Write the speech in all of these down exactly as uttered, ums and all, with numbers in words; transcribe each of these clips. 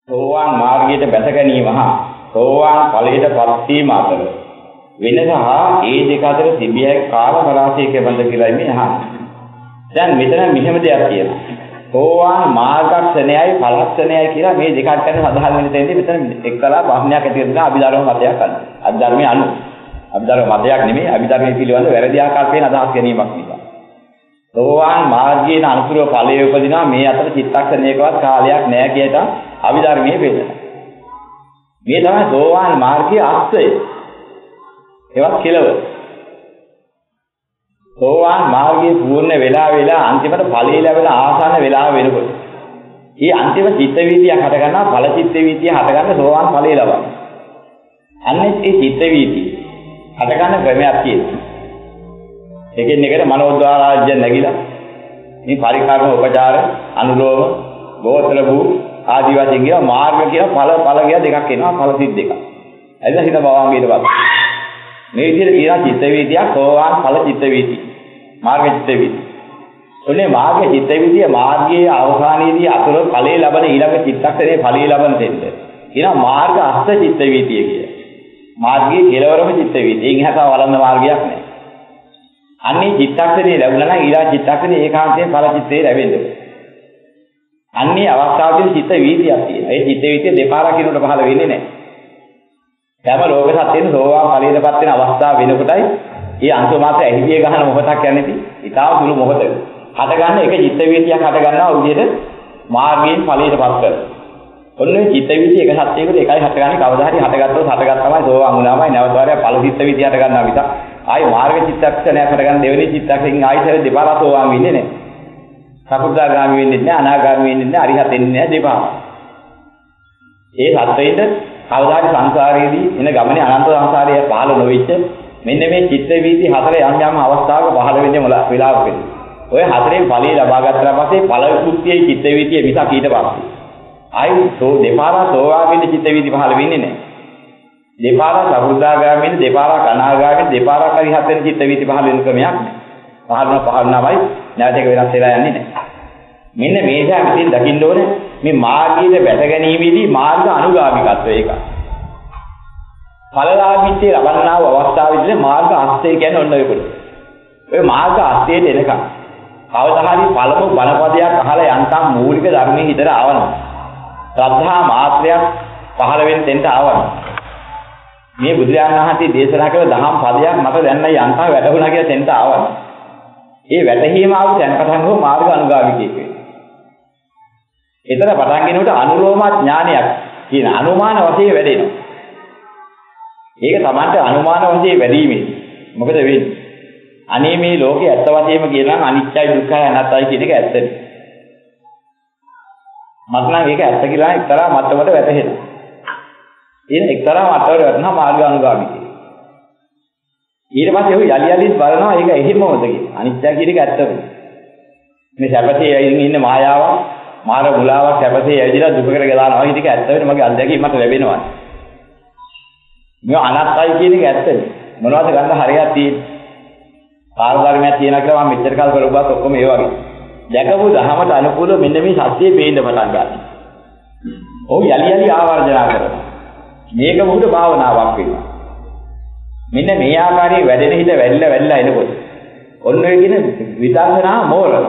සෝවාන් මාර්ගයට බැස ගැනීම හා සෝවාන් ඵලයට පත් වීම අතර වෙනස හා ඒ දෙක අතර තිබිය හැකි කාල පරාසයක බඳ කියලා මේ අහන්නේ. දැන් මෙතන මෙහෙම දෙයක් තියෙනවා. සෝවාන් මාර්ගක්ෂණයයි ඵලක්ෂණයයි කියලා මේ දෙකක් ගැන සඳහන් වෙන තැනදී මෙතන එක්තරා ප්‍රශ්නයක් ඇති වෙනවා අභිධර්ම මතයක් ගන්න. අභිධර්මයේ අනු. අභිධර්ම මතයක් නෙමෙයි අභිධර්මයේ පිළිබඳ වැරදි ආකාරයෙන් අදහස් ගැනීමක් නිසා. සෝවාන් මාර්ගයේ අනුසුරව ඵලයේ උපදිනවා මේ අතර චිත්තක්ෂණයකවත් කාලයක් නැහැ කියලා අභිධර්මයේ පෙන්නනවා. මේ තමයි සෝවාන් මාර්ගයේ අර්ථය. ඒවත් කෙලවර. සෝවාන් මාර්ගයේ පූර්ණ වෙලා වෙලා අන්තිමට ඵලයේ ලැබෙන ආසන්න වෙලාව වෙනකොට. ඊ අන්තිම චිත්ත වීතියක් හට ගන්නවා ඵල චිත්ත වීතිය හට ගන්න සෝවාන් ඵලයේ ලබන. අන්නේ ඒ චිත්ත වීතිය හට ගන්න ක්‍රමයක් තියෙනවා. එකින් එකට මනෝද්වාරාජ්‍ය නැగిලා මේ පරිකාරම උපචාර අනුලෝම ගෝත්‍ර භූ ආදි වශයෙන් කියන මාර්ග කියලා ඵල ඵල කියලා දෙකක් එනවා ඵල සිත් දෙකක්. එතන හිත භවංගයට පස්සේ මේ විදිහට කියන චිත්ත වීතියක් සෝවාන් ඵල චිත්ත වීතිය. මාර්ග චිත්ත වීතිය. ඔන්නේ මාර්ග චිත්ත වීතිය මාර්ගයේ අවසානයේදී අතුරු ඵලයේ ලබන ඊළඟ චිත්තක්ෂණයේ ඵලයේ ලබන දෙන්න. කියන මාර්ග අස්ත චිත්ත වීතිය කිය. මාර්ගයේ කෙලවරම චිත්ත වීතිය. ඒන් එහාට වළඳ මාර්ගයක් නැහැ. අන්නේ චිත්තක්ෂණේ ලැබුණා නම් ඊළඟ චිත්තක්ෂණේ ඒකාන්තයෙන් ඵල චිත්තේ ලැබෙන්නේ. අන්නේ අවස්ථාවේදී චිත්ත වීතියක් තියෙනවා. ඒ චිත්ත වීතිය දෙපාරක් කිනුට පහළ වෙන්නේ නැහැ. හැම ලෝක සත්‍යෙම සෝවාන් ඵලයටපත් වෙන අවස්ථාව වෙනකොටයි ඒ අන්තිම මාත්‍ර ඇහිවිය ගහන මොහොතක් යන්නේදී ඊටාව සුළු මොහොතක හට ගන්න එක චිත්ත වීතියක් හට ගන්නවා විදිහට මාර්ගයෙන් ඵලයටපත් කරනවා. ඔන්නේ චිත්ත වීතිය එක සත්‍යයකට එකයි හටගන්නේ කවදා හරි හටගත්තොත් හටගත් තමයි සෝවාන් වුණාමයි නැවත වාරයක් ඵල චිත්ත වීතිය හට ගන්නවා විතර ආයි මාර්ග චිත්තක්ෂණයක් හට ගන්න දෙවෙනි චිත්තක්ෂණයෙන් ආයිතර දෙපාරක් සෝවාන් වෙන්නේ නැහැ. සකුද්දාගාමි වෙන්නේ නැහැ අනාගාමි වෙන්නේ නැහැ අරිහත් වෙන්නේ නැහැ දෙපාර. ඒ සත්‍යයට කවදා හරි සංසාරයේදී එන ගමනේ අනන්ත සංසාරයේ පහළ නොවිච්ච මෙන්න මේ චිත්ත වීති හතර යම් යම් අවස්ථාවක පහළ වෙන්නේ මොලා වෙලාවකදී. ඔය හතරෙන් ඵලී ලබා ගත්තා පස්සේ ඵල කුත්‍යයේ චිත්ත වීතිය මිසක් ඊට පස්සේ ආයි සෝ දෙපාරක් සෝවාන් චිත්ත වීති පහළ වෙන්නේ නැහැ. දෙපාරක් සකුද්දාගාමි වෙන්නේ දෙපාරක් අනාගාමි වෙන්නේ දෙපාරක් අරිහත් වෙන චිත්ත වීති පහළ වෙන ක්‍රමයක් නැහැ. පහළම පහළනමයි නැවත එක වෙනස් වෙලා යන්නේ නැහැ. මෙන්න මේක අපි දකින්න ඕනේ මේ මාර්ගයේ බැස ගැනීමේදී මාර්ග අනුගාමිකත්වය ඒක. ඵලලාභීත්වයේ ලබන්නා වූ අවස්ථාවේදී මාර්ග අස්තය කියන්නේ ඔන්න ඔය කොට. ඔය මාර්ග අස්තයට එනකම් කවදා හරි පළමු බණපදයක් අහලා යන්තම් මූලික ධර්මයේ හිතට ආවනවා. ශ්‍රද්ධා මාත්‍රයක් පහළ වෙන්න දෙන්න ආවනවා. මේ බුදුරජාණන් වහන්සේ දේශනා කළ දහම් පදයක් මට දැන් යන්තම් වැටහුණා කියලා දෙන්න ආවනවා. ඒ වැටහීම ආව දැන් පටන් ගෝ මාර්ග අනුගාමිකයෙක් වෙනවා. එතන පටන් ගෙනකොට අනුලෝම ඥානයක් කියන අනුමාන වශයෙන් වැඩෙනවා. ඒක තමයි අනුමාන වශයෙන් වැඩිමේ. මොකද වෙන්නේ? අනේ මේ ලෝකේ ඇත්ත වශයෙන්ම කියනවා අනිත්‍යයි දුක්ඛයි අනාත්තයි කියන එක ඇත්තද? මතනම් ඒක ඇත්ත කියලා එක්තරා මට්ටමකට වැටහෙනවා. ඉතින් එක්තරා මට්ටමකට වැටෙනවා මාර්ග අනුගාමිකය. ඊට පස්සේ ਉਹ යලි යලිත් බලනවා ඒක එහෙමමද කියලා. අනිත්‍ය කියන එක ඇත්තද? මේ සැපසේ ඇවිදින් ඉන්න මායාවක් මාර මුලාවක් සැපසේ ඇවිදලා දුකකට ගලානවා. ඒක ඇත්ත වෙන මගේ අත්දැකීම් මට ලැබෙනවා. මේ අනාත්තයි කියන එක ඇත්තද? මොනවද ගන්න හරියක් තියෙන්නේ? කාර්ය ධර්මයක් තියෙනවා කියලා මම මෙච්චර කල් කරුවාත් ඔක්කොම ඒ වගේ. දැකපු දහමට අනුකූලව මෙන්න මේ සත්‍යයේ පේන්න පටන් ගන්නවා. ඔව් යලි යලි ආවර්ජනා කරනවා. මේක මොකද භාවනාවක් වෙනවා. මෙන්න මේ ආකාරයේ වැඩෙන හිත වැල්ල වැල්ල එනකොට ඔන්න ඔය කියන විදර්ශනා මෝරණ.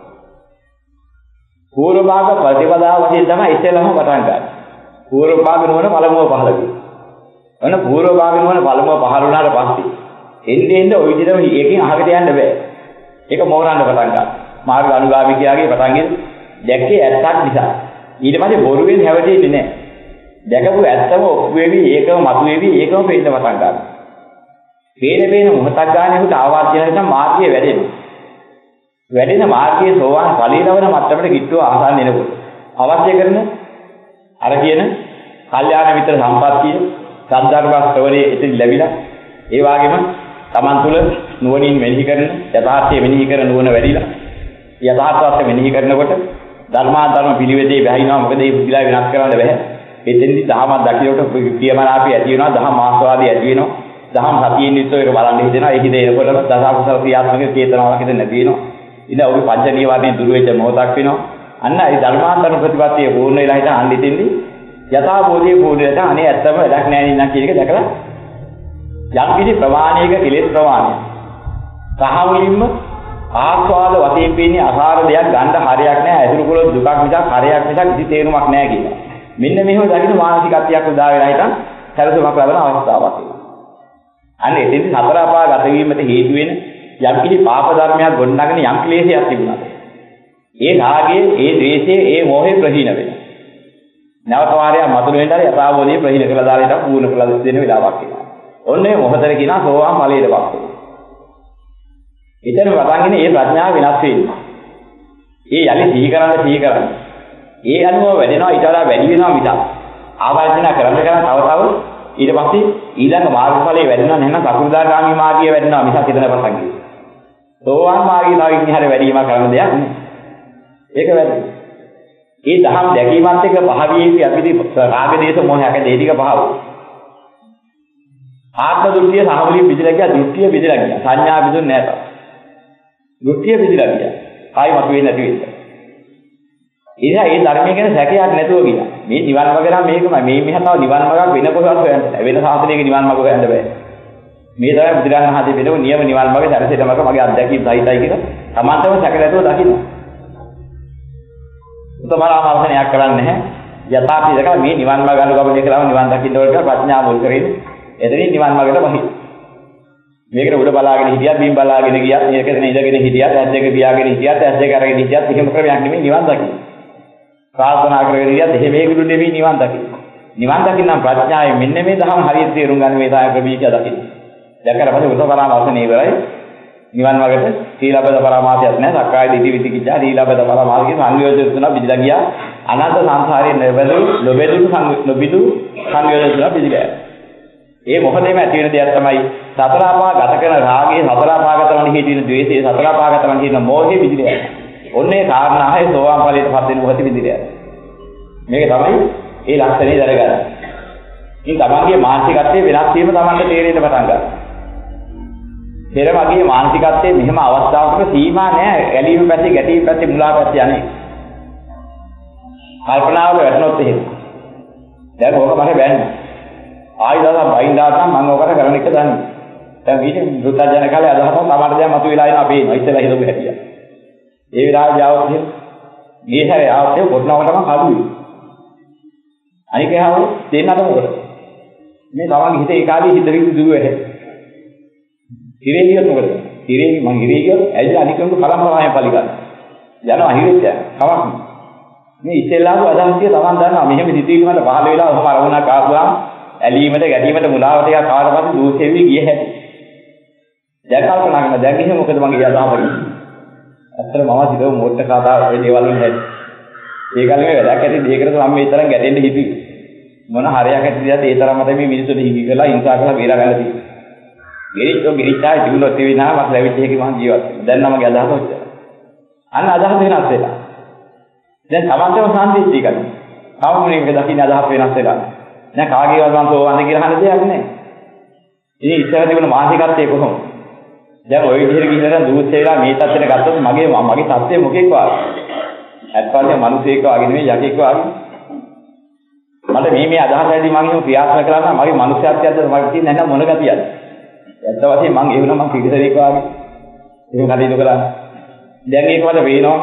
පූර්ව භාග ප්‍රතිපදාව වශයෙන් තමයි ඉස්සෙල්ලාම පටන් ගන්න. පූර්ව භාග නෝන පළමුව පහළ වෙනවා. ඔන්න පූර්ව භාග නෝන පළමුව පහළ වුණාට පස්සේ එන්නේ එන්නේ ওই විදිහටම එකකින් අහකට යන්න බෑ. ඒක මෝරන්න පටන් ගන්නවා. මාර්ග අනුගාමිකයාගේ පටන් ගෙන දැක්කේ ඇත්තක් නිසා. ඊට පස්සේ බොරුවෙන් හැවටෙන්නේ නැහැ. දැකපු ඇත්තම ඔප්පු වෙවි ඒකම මතු වෙවි ඒකම පෙන්න පටන් ගන්නවා. වේන වේන මොහොතක් ගානෙකට ආවර්ජන නිසා මාර්ගය වැඩෙනවා. වැඩෙන මාර්ගයේ සෝවාන් ඵලී ලබන මට්ටමට කිට්ටුව ආසන්න එනකොට අවශ්‍ය කරන අර කියන කල්යාණ මිත්‍ර සම්පත්තිය සද්ධර්ම ශ්‍රවණයේ ඉතින් ලැබිලා ඒ වගේම Taman තුල නුවණින් මෙනෙහි කරන යථාර්ථය මෙනෙහි කරන නුවණ වැඩිලා යථාර්ථය මෙනෙහි කරනකොට ධර්මාධර්ම පිළිවෙතේ වැහිනවා. මොකද මේ පිළිලා වෙනස් කරන්න බෑ. එතෙන්දි දහමක් දකින්නකොට ප්‍රියමනාපය ඇති වෙනවා. දහම් ආස්වාදය ඇති වෙනවා. දහම් සතියෙන් යුක්තව ඒක බලන්න හිතෙනවා. ඒක දෙනකොට දසකුසල ක්‍රියාත්මක චේතනාවක් හිතෙන් නැති වෙනවා. ඉතින් ඔබේ පංච නීවරණේ දුර වෙච්ච මොහොතක් වෙනවා. අන්න ඒ ධර්මාන්තර ප්‍රතිපත්තිය පූර්ණ වෙලා හිටන් අන්න ඉතින්දි යථා බෝධිය පූර්ණයට අනේ ඇත්තම වැඩක් නැහැ නේද කියන එක දැකලා යම් කිසි ප්‍රමාණයක කෙලෙස් ප්‍රමාණය සහ මුලින්ම ආස්වාද වශයෙන් පේන්නේ අසාර දෙයක් ගන්න හරයක් නැහැ අසුරු කළොත් දුකක් මිසක් හරයක් මිසක් කිසි තේරුමක් නැහැ කියලා. මෙන්න මෙහෙම දකින්න මානසිකත්වයක් උදා වෙලා හිටන් සැලසුමක් ලැබෙන අවස්ථාවක් තියෙනවා. අන්න එතෙන්දී සතර අපා ගත වීමට හේතු වෙන යම් කිසි පාප ධර්මයක් ගොඩනගන යම් ක්ලේශයක් තිබුණාද ඒ රාගයේ ඒ ද්වේෂයේ ඒ මෝහය ප්‍රහීන වෙනවා. නැවත වාරයක් මතුරු වෙනතර යථාබෝධිය ප්‍රහීන කළා දාලා ඉතින් පූර්ණ කළා දෙන වෙලාවක් එනවා. ඔන්නේ මොහතර කියනවා සෝවාන් ඵලයටපත් වෙනවා. ඊටම වතන්ගෙන මේ ප්‍රඥාව වෙනස් වෙනවා. ඒ යලි සිහි කරන්න සිහි කරන්න. ඒ අනුව වැඩෙනවා ඊට වඩා වැඩි වෙනවා මිසක් ආවර්ජන කරන්න කරන තව තව ඊට පස්සේ ඊළඟ මාර්ගඵලයේ වැඩෙනවා නැත්නම් සකු르දාගාමී මාර්ගයේ වැඩෙනවා මිසක් හිතන පටන් ගන්නවා. සෝවාන් මාර්ගයේ තව ඉන්නේ හැර වැඩිම කරන දෙයක් නෙමෙයි. ඒක වැඩි. ඒ දහම් දැකීමත් එක්ක පහවියේ අපිට රාග දේශ මොහයක් ඒ ටික පහව. ආත්ම දෘෂ්ටිය සමවලින් පිළිලා ගියා දෘෂ්ටිය පිළිලා ගියා. සංඥා පිළිදුන්නේ නැහැ තාම. දෘෂ්ටිය පිළිලා ගියා. ආයි මතුවේ නැති වෙන්න. ඉතින් ඒ ධර්මයේ ගැන සැකයක් නැතුව ගියා. මේ නිවන් මාර්ගය නම් මේකමයි. මේ මෙහාතාව නිවන් මාර්ගයක් වෙන කොහොමද හොයන්න බෑ. වෙන සාසනයක නිවන් මාර්ගය හොයන්න බෑ. මේ තමයි බුදුරජාණන් වහන්සේ වෙනව නියම නිවන් මාර්ගය දැරසෙටමක මගේ අත්දැකීම් සහිතයි කියලා. Tamanටම සැක නැතුව දකින්න. උතමරාමර්ථනයක් කරන්නේ නැහැ. යථාර්ථය දැකලා මේ නිවන් මාර්ග අනුගමනය කළාම නිවන් දකින්න ඕන කියලා ප්‍රඥාව මුල් කරගෙන එතනින් නිවන් මාර්ගයට වහි. මේකට උඩ බලාගෙන හිටියත් බිම් බලාගෙන ගියත් මේකේ ඉඳගෙන හිටියත් ඇස් දෙක පියාගෙන හිටියත් ඇස් දෙක අරගෙන හිටියත් එහෙම ක්‍රමයක් නෙමෙයි නිවන් දකින්න. ප්‍රාර්ථනා කරගෙන ඉතියත් එහෙම මේකුළු නෙමෙයි නිවන් දකින්න. නිවන් දකින්න නම් ප්‍රඥාවෙන් මෙන්න මේ දහම් හරියට තේරුම් ගන්න මේ තමයි ප්‍රවීක්ෂය දකින්න. දැකලා පස්සේ උතපරාමර්ශනේ ඉවරයි. නිවන් මාර්ගයට සීලබ්බත පරමාර්ථයක් නැහැ. සක්කාය දිට්ඨි විචිකිච්ඡා සීලබ්බත පරමාර්ථයේ සංයෝජන තුන බිඳලා ගියා. අනන්ත සංසාරයේ නොබැලු නොබැලු නොබිදු සංයෝජන තුන බිඳලා. ඒ මොහොතේම ඇති වෙන දෙයක් තමයි සතර ආපා ගත කරන රාගයේ සතර ආපාගත වන හේතු වෙන ද්වේෂයේ සතර ආපාගත වන හේතු මොහේ බිඳලා යනවා. ඔන්නේ කාරණායි සෝවාන් ඵලයටපත් වෙන මොහොතේ බිඳලා යනවා. මේක තමයි ඒ ලක්ෂණේ දරගන්න. ඉතින් තමන්ගේ මානසිකත්වයේ වෙනස් වීම තමන්ට තේරෙන්න පටන් ගන්නවා. පෙර වගේ මානසිකත්වයේ මෙහෙම අවස්ථාවක සීමා නැහැ. ගැලීම පැත්තේ ගැටීම පැත්තේ මුලා පැත්තේ යන්නේ. කල්පනාවල වැටෙනොත් එහෙම. දැන් ඕක මට බෑනේ. ආයි දාලා බයින්දාට නම් මම ඕකට කරන එක දන්නේ. දැන් ඊට වෘත්තජන කාලේ අදහසක් තමයි දැන් මතුවලා එනවා පේනවා. ඉස්සෙල්ලා හිතපු හැටිය. ඒ විලාසය આવොත් මේ හැරේ આવොත් පොඩ්නවට මම කඩුවේ. අනික හැව දෙන්නට මොකද? මේ තමන්ගේ හිතේ ඒ කාලේ හිත රිදි දුර වෙහෙ. හිරේ ගියොත් මොකද? හිරේ මං හිරේ ගියොත් ඇයිද අනිකම පරම්පරාවෙන් පලි ගන්න. යනවා හිරෙත් යන. කවක් නෑ. මේ ඉස්සෙල්ලාම අදහසිය තමන් දන්නවා මෙහෙම සිතුවිලි වල පහළ වෙලා ඔහම අරමුණක් ආපුවාම ඇලීමට ගැටීමට මුලාවට යා කාට පස්සේ දෝෂෙවි ගිය හැටි. දැන් කල්පනා කරන දැන් එහෙම මොකද මගේ අදහස කරන්නේ? ඇත්තට මම හිතුව මොකටද කතා ඔය දේවල් වලින් හැටි. ඒ කාලේ මේ වැඩක් ඇති දෙයකට මම මේ තරම් ගැටෙන්න හිතුවේ. මොන හරයක් ඇතිද ඒ තරම් මත මේ මිනිස්සුන්ට හිඟි කරලා හිංසා කරලා බේරා ගන්න තියෙන්නේ. ගෙරිච්චෝ ගෙරිච්චායි තිබුණොත් ඒ විනාම මට ලැබිච්ච එකේ මම ජීවත් වෙනවා. දැන් නම් මගේ අදහස ඔච්චරයි. අන්න අදහස වෙනස් වෙලා. දැන් තමන්ටම සාන්තිච්චි එකයි. කවුරුනේ මේක දකින්න අදහස් වෙනස් වෙලා. දැන් කාගේවත් මම සෝවන්ද කියලා අහන්න දෙයක් නැහැ. ඉතින් ඉස්සර තිබුණ මානසිකත්වයේ කොහොමද? දැන් ওই විදිහට ගිහිල්ලා දුරුත් වෙලා මේ තත්ත්වෙට ගත්තොත් මගේ මගේ තත්ත්වය මොකෙක් වාගේ? අත්පස්සේ මිනිසෙක් වාගේ නෙමෙයි යකෙක් වාගේ. මට මේ මේ අදහස් ඇදී මම එහෙම ක්‍රියාත්මක කරලා නම් මගේ මනුස්සයත්වයක්ද මගේ තියෙන්නේ නැත්නම් මොන ගතියක්ද? ඇත්ත වශයෙන්ම මම ඒ වුණා මම පිළිසරේක වාගේ. ඒක කටයුතු කරා. දැන් ඒක මට පේනවා.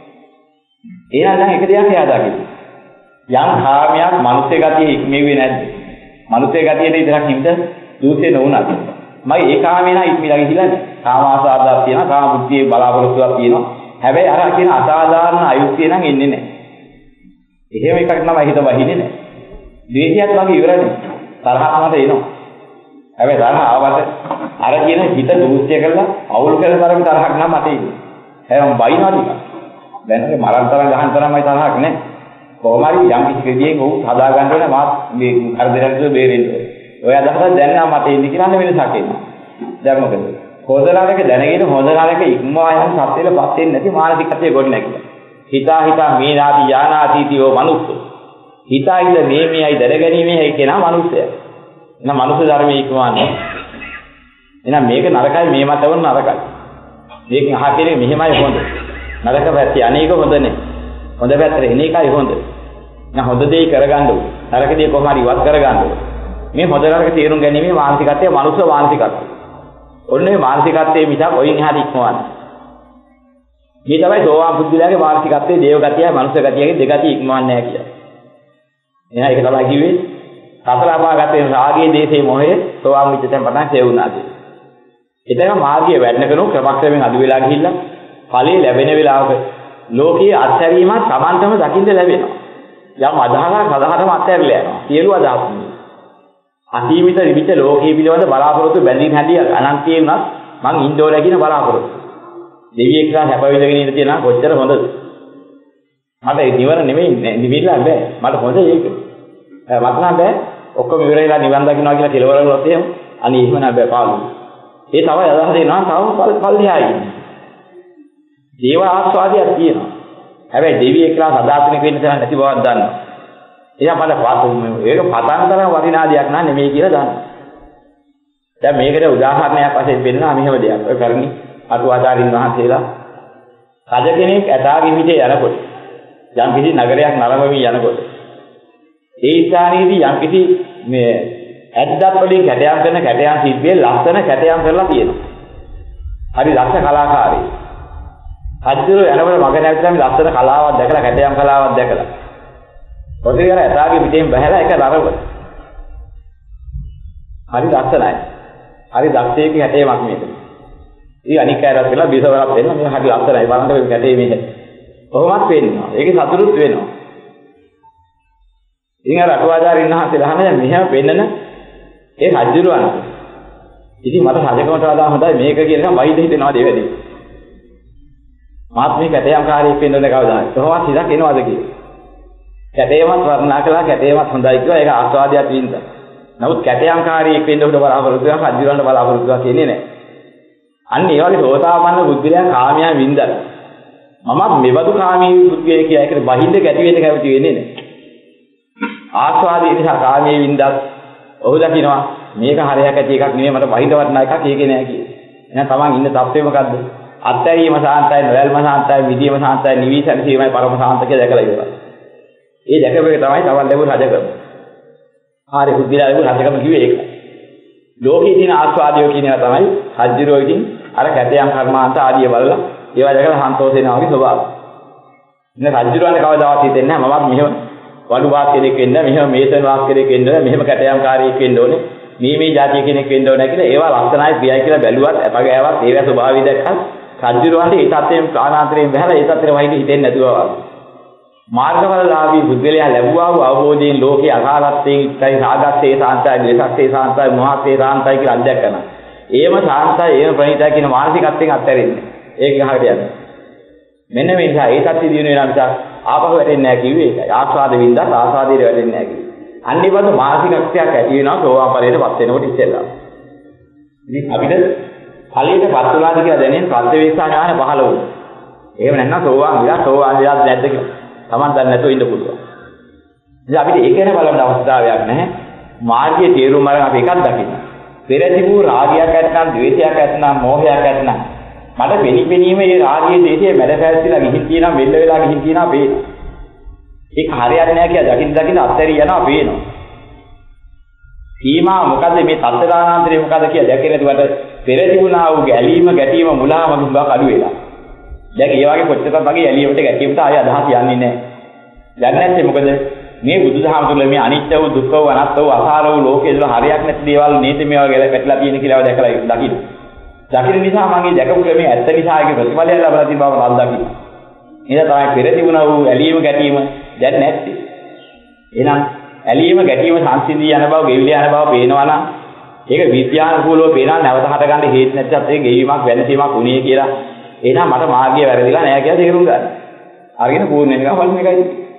එහෙනම් දැන් එක දෙයක් එයා දකින්න. යම් කාමයක් මනුස්ස ගතිය ඉක්මෙන්නේ නැද්ද? මනුස්ස ගතියේ විතරක් හින්ද දුසේ නොවුණාද? මම ඒ කාමේ නා ඉක්මලා ගිහිල්ලා කාම ආසාවක් තියෙනවා, කාම බුද්ධියේ බලාපොරොත්තුවක් තියෙනවා. හැබැයි අර කියන අසාධාරණ අයුක්තිය නම් එන්නේ නැහැ. එහෙම එකක් තමයි හිත වහින්නේ නැහැ. ද්වේෂයත් වගේ ඉවරනේ. තරහක් මට එනවා. හැබැයි තරහ ආවට අර කියන හිත දුස්ත්‍ය කරලා අවුල් කරන තරම තරහක් නම් මට එන්නේ. හැබැයි බයිනවා ටික. දැන් මරණ තරම් ගහන තරමයි තරහක් නැහැ. කොහොම හරි යම් කිසි කෙනෙක් උ හදා ගන්න ඕනේ මාත් මේ කරදරයන්ට බේරෙන්න ඕනේ. ඔය අදහස දැන් නම් මට එන්නේ කියලා වෙනසක් එනවා. දැන් මොකද? හොදනාලක දැනගෙන හොදනාලක ඉක්මවා යන සත්‍යෙල පස් වෙන්නේ නැති මානසිකත්වයේ ගොඩ නැගිලා. හිතා හිතා මේ නාති යානාතීතියෝ මනුස්සෝ. හිතා හිත මේ මේයි දැනගැනීමේ කෙනා මනුස්සයා. එහෙනම් මනුස්ස ධර්මයේ ඉක්මවන්නේ. එහෙනම් මේක නරකයි මේ මතවන නරකයි. මේක අහ කෙනෙක් මෙහෙමයි හොඳ. නරක පැත්තේ අනේක හොඳ නේ. හොඳ පැත්තට එන එකයි හොඳ. එහෙනම් හොඳ දෙයි කරගන්න ඕනේ. නරකදී කොහොම හරි ඉවත් කරගන්න ඕනේ. මේ හොඳ නරක තේරුම් ගැනීමේ මානසිකත්වය මනුස්ස මානසිකත්වය. ඔන්නේ මානසිකත්වයේ මිසක් ඔයින් එහාට ඉක්මවන්නේ. මේ තමයි සෝවාන් බුද්ධිලාගේ මානසිකත්වයේ දේව ගතියයි මනුස්ස ගතියගේ දෙගතිය ඉක්මවන්නේ නැහැ කියලා. එහෙනම් ඒක තමයි කිව්වේ සතර අපාගතේ රාගයේ දේශේ මොහේ සෝවාන් විච්ච තැන් පටන් සේවුණාද. එතන මාර්ගයේ වැඩන කරනු ක්‍රමක්‍රමයෙන් අඩු වෙලා ගිහිල්ලා ඵලයේ ලැබෙන වෙලාවක ලෝකයේ අත්හැරීමක් Tamanටම දකින්න ලැබෙනවා. යම් අදහසක් සදාහටම අත්හැරලා යනවා. සියලු අදහස්. අසීමිත විවිධ ලෝකයේ පිළිබඳ බලාපොරොත්තු බැඳීම් හැදී අනන්තයේ වුණත් මං ඉන්න ඕන කියන බලාපොරොත්තු. දෙවියෙක් කියලා හැප විඳගෙන ඉන්න තියනවා කොච්චර හොඳද? මට නිවන නෙමෙයි නිවිලා බෑ. මට හොඳ ඒක. මට නම් බෑ. ඔක්කොම ඉවරලා නිවන් දකින්නවා කියලා කෙලවර වුණොත් එහෙම අනේ එහෙම නෑ බෑ පාළු. ඒ තමයි අදහස එනවා තව පල්ලියයි. දේව ආස්වාදයක් තියෙනවා. හැබැයි දෙවියෙක් කියලා සදාතනික වෙන්න තරම් නැති බවක් දන්නවා. එයා මට ඒක පතන් තරම් වටිනා දෙයක් නෑ නෙමෙයි කියලා දන්නවා. දැන් මේකට උදාහරණයක් වශයෙන් දෙන්නා මෙහෙම දෙයක්. ඔය කරණි අටුවාචාරින් වහන්සේලා රජ කෙනෙක් ඇතාගේ පිටේ යනකොට යම් කිසි නගරයක් නරඹමින් යනකොට ඒ ස්ථානයේදී යම් කිසි මේ ඇද්දත් වලින් කැටයම් කරන කැටයම් සිද්ධියේ ලස්සන කැටයම් කරලා තියෙනවා. හරි දක්ෂ කලාකාරයෙක්. හජ්ජුරු යනකොට මග නැවතුම් ලස්සන කලාවක් දැකලා කැටයම් කලාවක් දැකලා. ඔතේ යන ඇතාගේ පිටෙන් බහැලා එක නරඹන. හරි ලස්සනයි. හරි දක්ෂයෙක් කැටයමක් මේක. ඊ අනික් අයලා කියලා බිසවරක් වෙන්න මේ හරි ලස්සනයි බලන්න මේ කැටේ මේක. කොහොමත් වෙන්නවා. ඒකේ සතුටුත් වෙනවා. ඉතින් අර අටුවාචාරින් වහන්සේලා අහන්නේ මෙහෙම වෙන්නන ඒ රජුරවන්න. ඉතින් මට රජකමට වඩා හොඳයි මේක කියලා නම් වෛද්‍ය හිතෙනවා දෙවැදී. මාත් මේ කැටයම්කාරයෙක් වෙන්න ඕනේ කවදාද? කොහොමද හිතක් එනවද කියලා. කැටයමත් වර්ණනා කළා කැටයමත් හොඳයි කියලා ඒක ආස්වාදයක් වින්දා. නමුත් කැටයම්කාරයෙක් වෙන්න උඩ බලාපොරොත්තු වෙනවා රජුරවන්න බලාපොරොත්තු වෙනවා කියන්නේ නැහැ. අන්න ඒ වගේ සෝතාපන්න බුද්ධිලයන් කාමයන් වින්දා. මම මෙවදු කාමී බුද්ධිය කියලා ඒකට බහින්ද ගැටි වෙන්න කැමති වෙන්නේ නැහැ. ආස්වාදයේ නිසා කාමයේ වින්දා ඔහු දකින්නවා මේක හරයක් ඇති එකක් නෙමෙයි මට බහිඳ වටනා එකක් ඒකේ නෑ කියලා. එහෙනම් තමන් ඉන්න තත්ත්වය මොකද්ද? අත්හැරීම සාන්තයි, නොයල්ම සාන්තයි, විදීම සාන්තයි, නිවිසන සීමයි පරම සාන්ත කියලා දැකලා ඉවරයි. ඒ දැකපු එක තමයි තමන් ලැබු රජකම. හරි බුද්ධිලා ලැබු රජකම කිව්වේ ඒක. ලෝකයේ තියෙන ආස්වාදය කියන ඒවා තමයි හජ්ජිරෝ ඉතින් අර කැටයම් කර්මාන්ත ආදිය බලලා ඒවා දැකලා සන්තෝෂ වෙනවා වගේ ස්වභාවය. ඉතින් රජ්ජුරවන්නේ කවදාවත් හිතෙන්නේ නැහැ මම මෙහෙම වඩු වාස් කෙනෙක් වෙන්න, මෙහෙම මේසන් වාස් කෙනෙක් වෙන්න, මෙහෙම කැටයම්කාරයෙක් වෙන්න ඕනේ. මේ මේ જાතිය කෙනෙක් වෙන්න ඕනේ කියලා ඒවා ලක්ෂණයි ප්‍රියයි කියලා බැලුවත් අපගෑවත් ඒවා ස්වභාවය දැක්කත් රජ්ජුරවන්නේ ඒ තත්ත්වයෙන් ප්‍රාණාන්තරයෙන් බහැලා ඒ තත්ත්වෙට වහින්න හිතෙන්නේ නැතුව වගේ. මාර්ගඵලලාභී බුද්ධලයා ලැබුවා වූ අවබෝධයෙන් ලෝකේ අකාලත්තෙන් ඉස්සයි සාගතේ සාන්තයි, දේසක්තේ සාන්තයි, මොහාතේ සාන්තයි කියලා අධ්‍යයන. ඒම සාන්තයි, ඒම ප්‍රණීතයි කියන මානසිකත්වයෙන් අත්හැරෙන්නේ. ඒක ගහකට යනවා. මෙන්න මේ නිසා ඒ තත්ත්වය දිනු වෙනා නිසා ආපහු වැටෙන්නේ නැහැ කිව්වේ ඒකයි. ආස්වාද වින්දා ආස්වාදයට වැටෙන්නේ නැහැ කිව්වේ. අනිවාර්ය මානසිකත්වයක් ඇති වෙනවා සෝවාන් ඵලයටපත් වෙනකොට ඉස්සෙල්ලා. ඉතින් අපිට ඵලයටපත් වුණාද කියලා දැනෙන ප්‍රත්‍යවේක්ෂා ඥාන පහළ වුණා. එහෙම නැත්නම් සෝවාන් විලා සෝවාන් විලාද නැද්ද කියලා Taman දන්නේ නැතුව ඉන්න පුළුවන්. ඉතින් අපිට ඒක ගැන බලන්න අවස්ථාවක් නැහැ. මාර්ගයේ තේරුම අරන් අපි එකක් දකින්න. පෙර තිබූ රාගයක් ඇත්නම්, ද්වේෂයක් ඇත්නම්, මෝහයක් ඇත්නම් මට වෙනිපෙනීම මේ රාගයේ දේශයේ මැද පැවැත්තිලා ගිහින් තියෙනවා, මෙල්ල වෙලා ගිහින් තියෙනවා පේනවා. ඒක හරියන්නේ නැහැ කියලා දකින්න දකින්න අත්හැරී යනවා පේනවා. සීමා මොකද්ද මේ තත්ත්වානාන්තරේ මොකද්ද කියලා දැකේ නැතුවට පෙර තිබුණා වූ ගැලීම, ගැටීම, මුලාම දුඟක් අඩු වෙලා. දැන් ඒ වගේ කොච්චරක් වගේ ඇලියවට ගැටීමට ආය අදහස් යන්නේ නැහැ. දැන් නැත්තේ මොකද? මේ බුදුදහම තුළ මේ අනිත්‍ය වූ, දුක්ඛ වූ, අනාත්ම වූ, අසාර වූ ලෝකයේ තුළ හරියක් නැති දේවල් නේද මේවා ගැල පැටලා තියෙන කියලා දැකලා දකින්න. දකින්න නිසා මගේ දැකපු ක්‍රමයේ ඇත්ත නිසා ඒක ප්‍රතිඵලයක් ලබලා තියෙන බව මම දකින්න. එහෙනම් තමයි පෙර තිබුණා වූ ඇලීම ගැටීම දැන් නැත්තේ. එහෙනම් ඇලීම ගැටීම සංසිඳී යන බව, ගෙවිලා යන බව පේනවා නම් ඒක විද්‍යානුකූලව පේනවා නැවත හට ගන්න හේතු නැත්නම් ඒ ගෙවීමක් වෙනසීමක් උනේ කියලා. එහෙනම් මට මාර්ගය වැරදිලා නැහැ කියලා තේරුම් ගන්න. අරගෙන පූර්ණ වෙනකම් බලන එකයි.